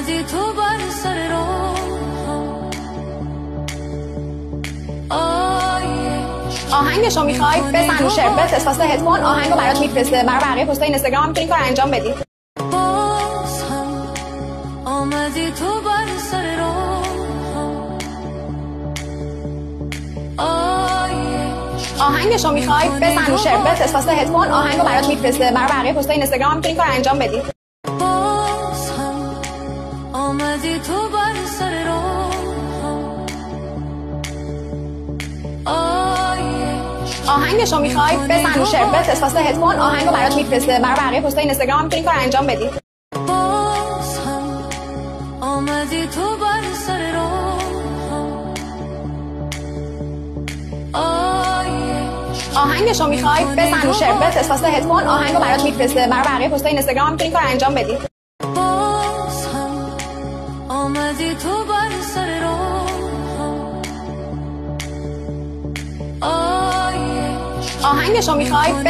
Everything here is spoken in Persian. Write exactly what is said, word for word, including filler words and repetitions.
آمدی تو بر سر راهم. آهنگشو میخوای بزن رو شیر بفرست واسه هدفون، آهنگو برات میفرسته. برای بقیه پستای اینستاگرام هم میتونی کار انجام بدی. باز هم آمدی تو بر سر راهم. آهنگشو میخوای بزن رو شیر بفرست واسه هدفون، آهنگو برات میفرسته. برای بقیه پستای اینستاگرام هم میتونی کار انجام بدی. باز هم آمدی تو بر سر راهم. آهنگشو میخوای بزن رو شیر بفرست واسه هدفون، آهنگو برات میفرسته. برای بقیه پستای اینستاگرام هم میتونی کار انجام بدی. باز هم آمدی تو بر سر راهم. آهنگشو میخوای بزن رو شیر بفرست واسه هدفون، آهنگو برات میفرسته. برای بقیه پستای اینستاگرام هم میتونی کار انجام بدی. باز هم آمدی تو بر سر راهم. آهنگشو میخوای